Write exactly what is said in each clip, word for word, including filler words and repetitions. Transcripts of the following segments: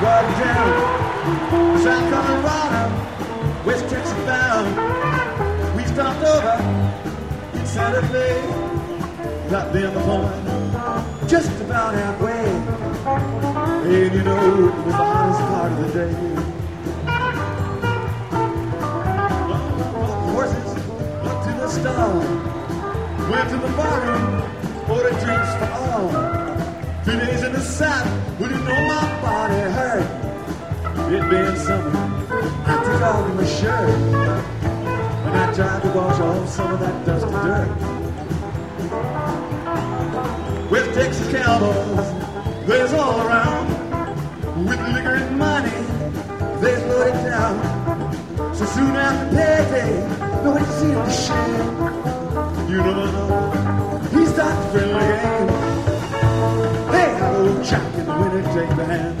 Well down, South Colorado, West Texas bound. We stopped over in Santa Fe, got them home just about halfway. And you know, it was the hottest part of the day. Horses up to the stall, went to the barroom, ordered drinks for all. Two days in the South, well, you know my body hurt. It been summer, I took off my shirt, and I tried to wash off some of that dusty dirt. With Texas cowboys, there's all around. With liquor and money, they slow it down. So soon after payday, nobody seemed to shame. You know, he started the friendly game. Hey, hello, Jack, in the winter, take the hand.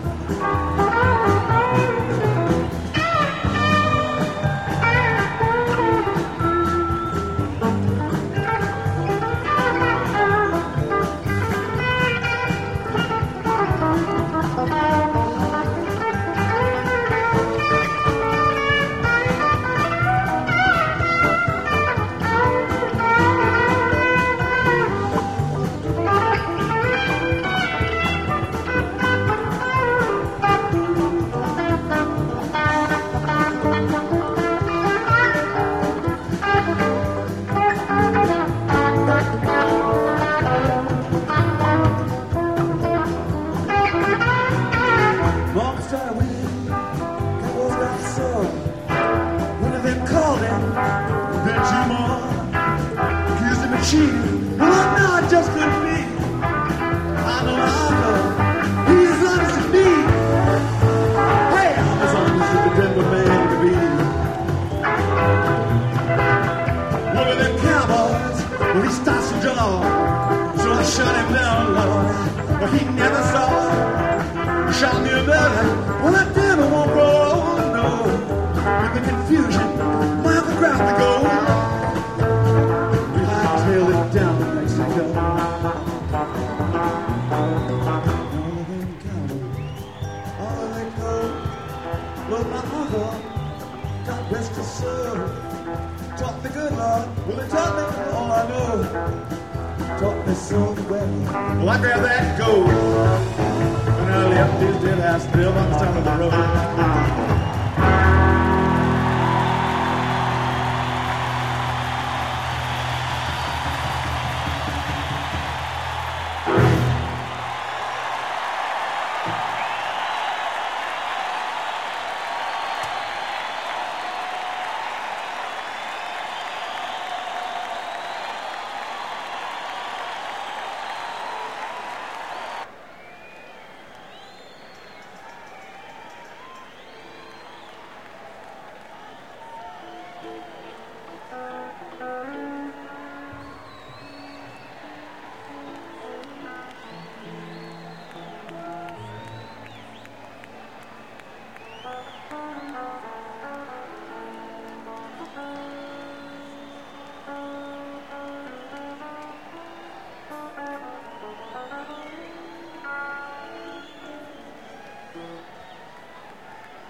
Well, I grabbed that gold, and I left his dead house still on the side of the road.